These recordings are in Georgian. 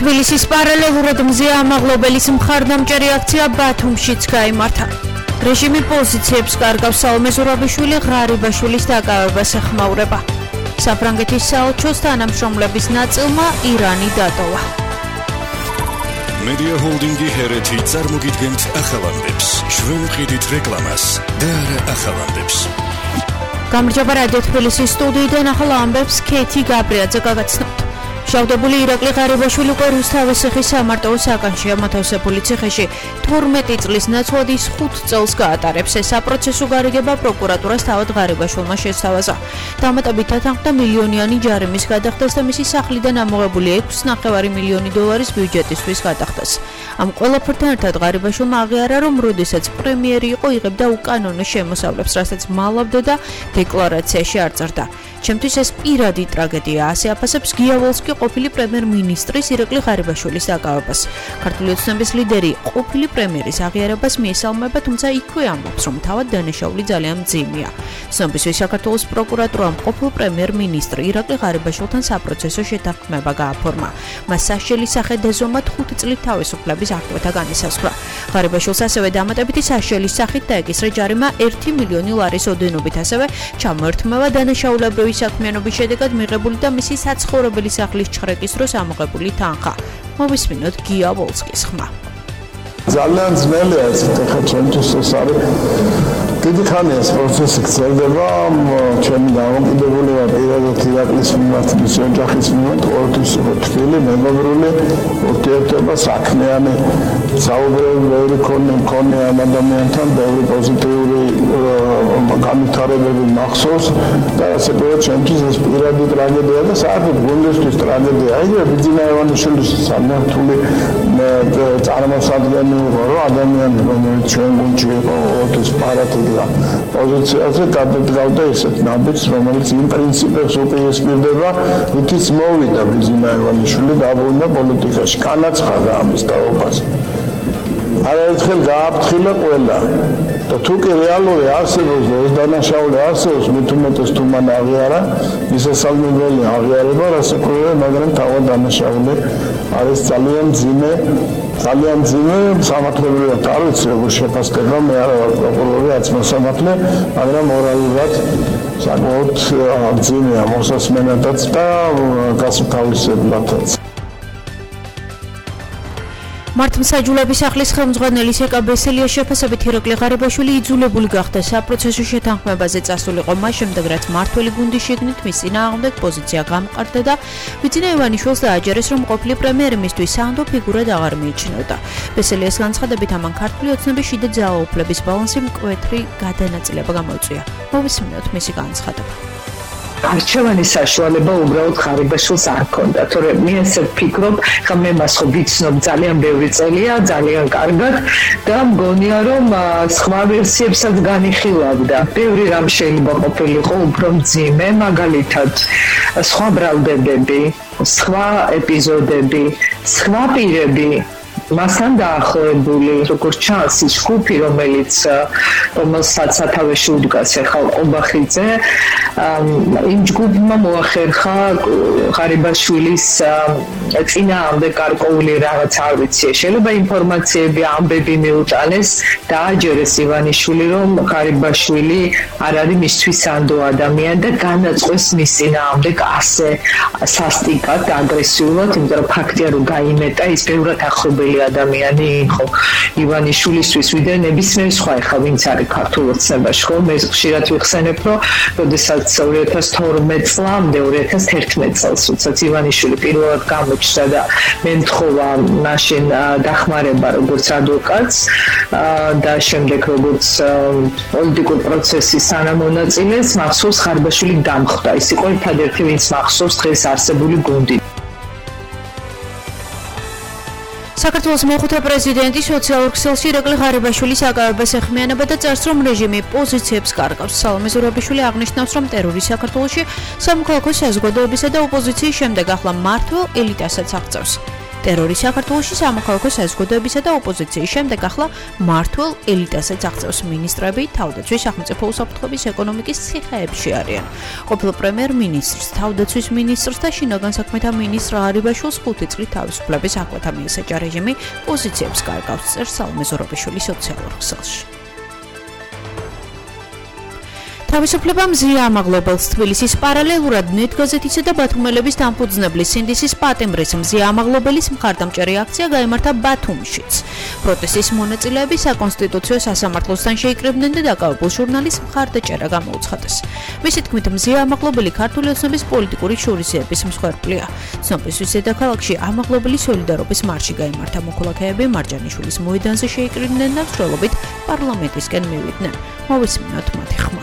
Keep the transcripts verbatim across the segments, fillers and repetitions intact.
თბილისის პარალელურად მზე ამაღლობელის მხარდამჭერი აქცია ბათუმშიც გაიმართა. რეჟიმი პოზიციებს კარგავს, სალომე ზურაბიშვილი ღარიბაშვილის დაკავებას ეხმაურება. საფრანგეთის საელჩოს თანამშრომლების ნაწილმა ირანი დატოვა. Media Holdingi ჰერეთი წარმოგიდგენთ ახალამდებს. ჩვენ ვყიდით რეკლამას და არა ახალამდებს. გამარჯობა რადიო თბილისის სტუდიიდან ახალ ამბებს ქეთი გაბრიაძე გაგაცნობთ. შავდებული ირაკლი ღარიბაშვილი უკვე რუსთავის ციხის სამარტო საკანშია მოთავსებული ციხეში თორმეტი წლის ნაცვლადის ხუთ წელს გაატარებს. ეს საპროცესო გარიგება პროკურატურას თავად ღარიბაშვილმა შესთავაზა. დამატებით დათანხმდა მილიონიანი ჯარიმის გადახდას და მისი სახლიდან ამოღებული ექვსი ნახევარი მილიონი დოლარის ბიუჯეტისთვის გადახდას. ამ ყველაფერთან ერთად ღარიბაშვილმა აღიარა, რომ როდესაც პრემიერი იყო, იღებდა უკანონო შემოსავლებს, რასაც მალავდა და დეკლარაციაში არ წერდა. ჩემთვის ეს პირადი ტრაგედია, ასე აფასებს გიავალსკი ყოფილი პრემიერ-მინისტრის ირაკლი ღარიბაშვილის დაკავებას. ქართული ოცნების ლიდერი ყოფილი პრემიერის აღიარებას მიესალმება, თუმცა იქვე ამბობს, რომ თავად დანაშაული ძალიან მძიმეა. ცნობისათვის საქართველოს პროკურატურამ ყოფილ პრემიერ-მინისტრი ირაკლი ღარიბაშვილთან საპროცესო შეთანხმება გააფორმა. მას საშელის სახე დაზომა ხუთი წლით თავისუფლების აღკვეთა განისაზღვრა. ღარიბაშვილს ასევე დამატებითი საშელის სახით დაეკისრა ჯარიმა ერთი მილიონი ლარის ოდენობით, ასევე ჩამოერთმევა დანაშაულებრივი საქმიანობის შედეგად მიღებული და მისი საცხოვრებელი სახლის ჩხრეკის დროს ამოღებული თანხა. მოვისმინოთ გიავალსკის ხმა. ძალიან ძნელია ეს ახლა ჩვენთვის ეს არის დიდი ხანია ეს პროცესი გრძელდება. ჩემი დამოკიდებულება პირადად ირაკლის მიმართ, მისი ოჯახის მიმართ ყოველთვის იყო თბილი, მეგობრული ურთიერთობა, საქმიანი საუბრები ბევრი მქონია ამ ადამიანთან, ბევრი პოზიტიური განვითარებები მახსოვს და ასე პირველად ჩემთვის ეს პირადი ტრაგედია და საერთოდ გუნდისთვის ტრაგედია. იგივე ბიძინა ივანიშვილის სამართული წარმოსადგენელი იყო, რომ ადამიანი, რომელიც ჩვენ გუნდში იყო, ოთხის პარატიდია პოზიციაზე გადადგავდა ესეთ ნაბიჯს, რომელიც იმ პრინციპებს უპირისპირდება, რითიც მოვიდა ბიძინა ივანიშვილი დაბრუნდა პოლიტიკაში, განაცხადა ამის დაობას. არაერთხელ გააფრთხილა ყველა. და თუ კი რეალური არსებობს და ეს დანაშაული არსებობს, მით უმეტეს თუ მან აღიარა, მისასალმებელი აღიარება, რასაკვირველია, მაგრამ თავად დანაშაული არის ძალიან მძიმე, ძალიან მძიმე, სამართლებრივად არ ვიცი როგორ შეფასდება, მე არა ვარ პროკურორი, არც მოსამართლე, მაგრამ მორალურად საკმაოდ მძიმეა მოსასმენადაც და გასათავისებლადაც. მართლმსაჯულების სახლის ხელმძღვანელის ეკა ბესელიას შეფასებით ირაკლი ღარიბაშვილი იძულებული გახდა საპროცესო შეთანხმებაზე წასულიყო მას შემდეგ, რაც მართველი გუნდის შიგნით მის წინააღმდეგ პოზიცია გამყარდა და ბიძინა ივანიშვილს დააჯერეს, რომ ყოფილი პრემიერი მისთვის სანდო ფიგურად აღარ მიიჩნეოდა. ბესელიას განცხადებით, ამან ქართული ოცნების შიდა ძალაუფლების ბალანსი მკვეთრი გადანაწილება გამოიწვია. მოვისმინოთ მისი განცხადება. არჩევანის საშუალება უბრალოდ ღარიბაშვილს არ ჰქონდა, თორემ მე ესე ვფიქრობ, ხა მე მას ხო ვიცნობ ძალიან ბევრი წელია, ძალიან კარგად და მგონია, რომ სხვა ვერსიებსაც განიხილავდა. ბევრი რამ შეიძლება ყოფილიყო უფრო მძიმე, მაგალითად სხვა ბრალდებები, სხვა ეპიზოდები, სხვა პირები მასთან დაახლოებული, როგორც ჩანს, ის ჯგუფი, რომელიც რომელსაც სათავეში უდგას ახალ ობახიძე, იმ ჯგუფმა მოახერხა ღარიბაშვილის წინააღმდეგ გარკვეული რაღაც არ ვიცი, შეიძლება ინფორმაციები, ამბები მიუტანეს, დააჯერეს ივანიშვილი, რომ ღარიბაშვილი არ არის მისთვის სანდო ადამიანი და განაწყვეს მის წინააღმდეგ ასე სასტიკად და აგრესიულად, იმიტომ რომ ფაქტია, რომ გაიმეტა ის ბევრად ახლობელი ადამიანი იყო ივანიშვილისთვის, ვიდრე ნებისმიერ სხვა ახლა ვინც არის ქართულ ოცნებაში, ხო? მე ხშირად ვიხსენებ, რომ როდესაც ორი ათას თორმეტ წლამდე, ორი ათას თერთმეტ წელს, როდესაც ივანიშვილი პირველად გამოჩნდა და მე მთხოვა მაშინ დახმარება როგორც ადვოკატს და შემდეგ როგორც პოლიტიკურ პროცესის თანამონაწილეს, მახსოვს ღარიბაშვილი დამხვდა. ის იყო ერთადერთი, ვინც მახსოვს დღეს არსებული გუნდი. საქართველოს მეხუთე პრეზიდენტი სოციალურ ქსელში ირაკლი ღარიბაშვილის აკავებას ეხმიანება და წერს, რომ რეჟიმი პოზიციებს კარგავს. სალომე ზურაბიშვილი აღნიშნავს, რომ ტერორი საქართველოში სამოქალაქო საზოგადოებისა და ოპოზიციის შემდეგ ახლა მმართველ ელიტასაც აღწევს. ტერორი საქართველოში სამოქალაქო საზოგადოებისა და ოპოზიციის შემდეგ ახლა მართლ ელიტასაც აღწევს მინისტრები თავდაცვის სახელმწიფო უსაფრთხოების ეკონომიკის ციხეებში არიან. ყოფილ პრემიერ-მინისტრს, თავდაცვის მინისტრს და შინაგან საქმეთა მინისტრ ღარიბაშვილს ხუთი წლით თავისუფლების აკვეთა მიესაჯა რეჟიმი პოზიციებს კარგავს წერს სალომე ზურაბიშვილი სოციალურ ქსელში. თავისუფლებამ ზიამაღლობელს თბილისის პარალელურად ნეტ გაზეთისა და ბათუმელების დამფუძნებლის სინდისის პატიმრის ზიამაღლობელის მხარდამჭერი აქცია გაიმართა ბათუმშიც. პროტესტის მონაწილეები საკონსტიტუციო სასამართლოსთან შეიკრიბნენ და დაკავებულ ჟურნალის მხარდაჭერა გამოუცხადეს. მისი თქმით, ზიამაღლობელი ქართული ოცნების პოლიტიკური შურისძიების მსხვერპლია. ცნობისთვის დედაქალაქში ამაღლობელი სოლიდარობის მარში გაიმართა მოქალაქეები მარჯანიშვილის მოედანზე შეიკრიბნენ და მსვლელობით პარლამენტისკენ მივიდნენ. მოვისმინოთ მათი ხმა.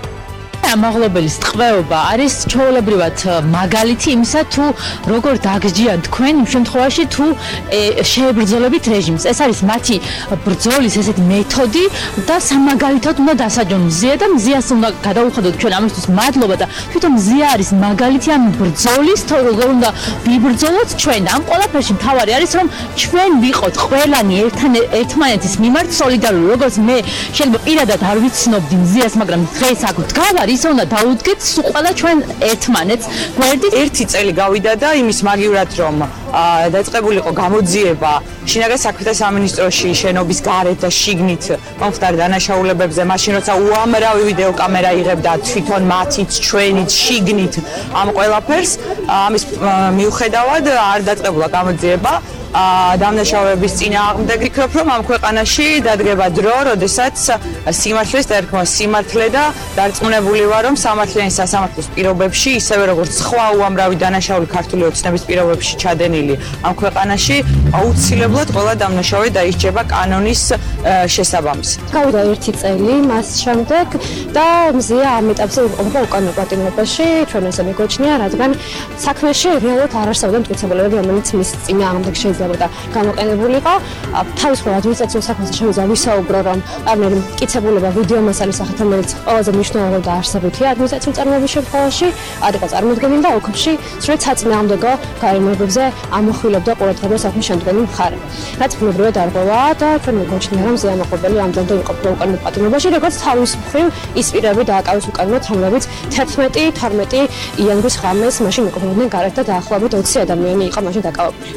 ამაღლობელის ტყვეობა არის ჩვეულებრივად მაგალითი იმისა, თუ როგორ დაგჯიან თქვენ იმ შემთხვევაში, თუ შეებრძოლებით რეჟიმს. ეს არის მათი ბრძოლის ესეთი მეთოდი და სამაგალითოდ უნდა დასაჯონ მზია და მზიას უნდა გადაუხადოთ ჩვენ ამისთვის მადლობა და თვითონ მზია არის მაგალითი ამ ბრძოლის, თუ როგორ უნდა ვიბრძოლოთ ჩვენ. ამ ყველაფერში მთავარი არის, რომ ჩვენ ვიყოთ ყველანი ერთთან ერთმანეთის მიმართ სოლიდარული, როგორც მე შეიძლება პირადად არ ვიცნობდი მზიას, მაგრამ დღეს აქ ვდგავარ ის უნდა დაუდგეთ სულ ყველა ჩვენ ერთმანეთს გვერდით. ერთი წელი გავიდა და იმის მაგივრად რომ დაწყებულიყო გამოძიება შინაგან საქმეთა სამინისტროში შენობის გარეთ და შიგნით მომხდარ დანაშაულებებზე, მაშინ როცა უამრავი ვიდეო კამერა იღებდა თვითონ მათიც ჩვენიც შიგნით ამ ყველაფერს, ამის მიუხედავად არ დაწყებულა გამოძიება დამნაშავეების წინააღმდეგ. ვფიქრობ, რომ ამ ქვეყანაში დადგება დრო, როდესაც სიმართლის დარქმვა სიმართლე და დარწმუნებული ვარ, რომ სამართლიანი სასამართლოს პირობებში, ისევე როგორც სხვა უამრავი დანაშაული ქართული ოცნების პირობებში ჩადენილი ამ ქვეყანაში, აუცილებლად ყველა დამნაშავე დაისჯება კანონის შესაბამისად. გავიდა ერთი წელი მას შემდეგ და მზია ამ ეტაპზე იყოფა უკანონო პატიმრობაში, ჩვენ ესე მიგოჩნია, რადგან საქმეში რეალურად არ არსებობდა მტკიცებულებები, რომელიც მის წინააღმდეგ შეიძლება და გამოყენებულიყო. თავისუფლ ადმინისტრაციულ საქმეზე შემიძლია ვისაუბრო, რომ პარლამენტი მტკიცებულება ვიდეო მასალის სახით, რომელიც ყველაზე მნიშვნელოვანი და არსებითია ადმინისტრაციულ წარმოების შემთხვევაში, არ იყო წარმოდგენილი და ოკში სწორედ საწინააღმდეგო გარემოებებზე ამახვილებდა ყურადღებას საქმის შემდგომი მხარე. რაც ბუნებრივად არ ყოფილა და ჩვენ მიგოჩნია, რომ ზიამაყობელი ამდენდ იყოფა უკანონო პატიმრობაში, როგორც თავის მხრივ ის პირები დააკავეს უკანონოდ, რომლებიც თერთმეტი თორმეტი იანვრის ღამეს მაშინ იყოფებოდნენ გარეთ და დაახლოებით ოცი ადამიანი იყო მაშინ დაკავებული.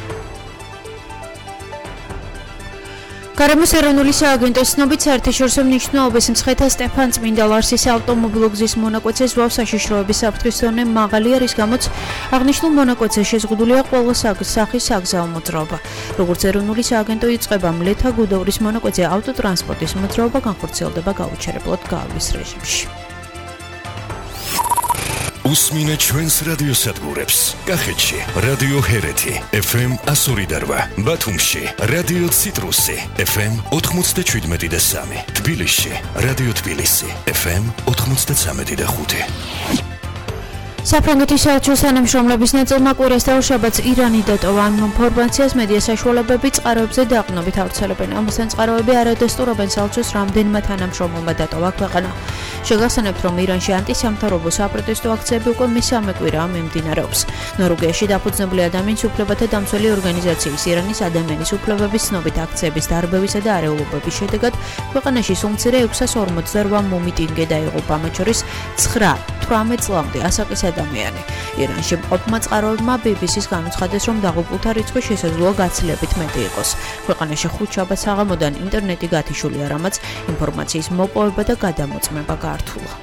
გარემოს ეროვნული სააგენტოს ცნობით საერთაშორისო მნიშვნელობის მცხეთა სტეფან წმინდალარსის ავტომობილო გზის მონაკვეთზე ზვავს საშიშროების საფრთხის დონე მაღალია, რის გამოც აღნიშნულ მონაკვეთზე შეზღუდულია ყველა სახის საგზაო მოძრაობა. როგორც ეროვნული სააგენტო იწყება მლეთა გუდოვრის მონაკვეთზე ავტოტრანსპორტის მოძრაობა განხორციელდება გაუჩერებლად გაალვის რეჟიმში. უსმინეთ ჩვენს რადიოსადგურებს. კახეთში რადიო ჰერეთი ეფ ემ ასორი და რვა, ბათუმში რადიო ციტრუსი ეფ ემ ოთხმოცდაშვიდმეტი და სამი, თბილისში რადიო თბილისი ეფ ემ ოთხმოცდაცამეტი და ხუთი. საფრანგეთის საელჩოს თანამშრომლების ნაწილმა კვირას დაუშაბაც ირანი დატოვა ამ ინფორმაციას მედია საშუალებები წყაროებზე დაყრდნობით ავრცელებენ. ამასთან წყაროები არადასტურებენ საელჩოს რამდენმა თანამშრომელმა დატოვა ქვეყანა. შეგახსენებთ, რომ ირანში ანტისამთავრობო საპროტესტო აქციები უკვე მესამე კვირაა მიმდინარეობს. ნორვეგიაში დაფუძნებული ადამიანის უფლებათა დამცველი ორგანიზაციის ირანის ადამიანის უფლებების ცნობით აქციების დარბევისა და არეულობების შედეგად ქვეყანაში სულ მცირე ექვსას ორმოცდარვა მომიტინგე დაიღუპა, მათ შორის ცხრა თვრამეტ წლამდე ასაკის ადამიანი. ირანში მყოფმა წყაროებმა ბი ბი სის განუცხადეს, რომ დაღუპულთა რიცხვი შესაძლოა გაცილებით მეტი იყოს. ქვეყანაში ხუთშაბათ საღამოდან ინტერნეტი გათიშულია, რამაც ინფორმაციის მოპოვება და გადამოწმება გაართულა.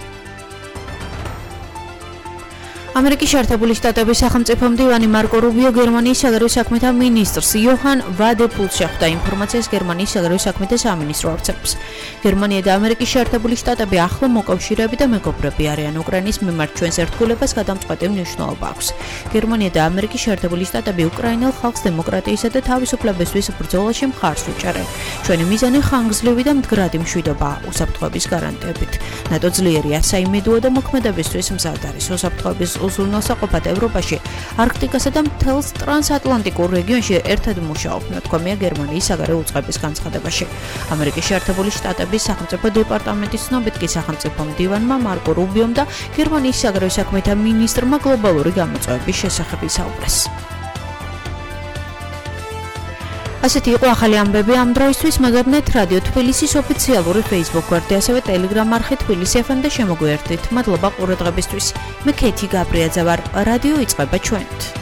ამერიკის შეერთებული შტატების სახელმწიფო მდივანი მარკო რუბიო გერმანიის საგარეო საქმეთა მინისტრს იოჰან ვადეპულს შეხვდა ინფორმაციას გერმანიის საგარეო საქმეთა სამინისტრო აღწევს. გერმანია და ამერიკის შეერთებული შტატები ახლო მოკავშირეები და მეგობრები არიან. უკრაინის მიმართ ჩვენს ერთგულებას გადამწყვეტი მნიშვნელობა აქვს. გერმანია და ამერიკის შეერთებული შტატები უკრაინელ ხალხს დემოკრატიისა და თავისუფლებისთვის ბრძოლაში მხარს უჭერენ. ჩვენი მიზანი ხანგრძლივი და მდგრადი მშვიდობაა უსაფრთხოების გარანტიებით. ნატო ძლიერია საიმედოო და მოქმედებისთვის მზად არის. უსაფრთხოების უზრუნველსაყოფად ევროპაში, არქტიკასა და მთელს ტრანსატლანტიკურ რეგიონში ერთად მუშაობენ, თქვენია გერმანიის საგარეო უწყების განცხადებაში. ამერიკის შეერთებული შტატების სახელმწიფო დეპარტამენტის ცნობით კი სახელმწიფო მდივანმა მარკო რუბიომ და გერმანიის საგარეო საქმეთა მინისტრმა გლობალური გამოწვევების შესახებ ისაუბრეს. ასეთი იყო ახალი ამბები ამ დროისთვის. მეგობრებთ, რადიო თბილისის ოფიციალური Facebook გვერდი, ასევე Telegram არხი თბილისი ეფ ემ და შემოგვიერთდით. მადლობა ყურადღებისთვის. მე ქეთი გაბრიაძე ვარ. რადიო იწყება ჩვენით.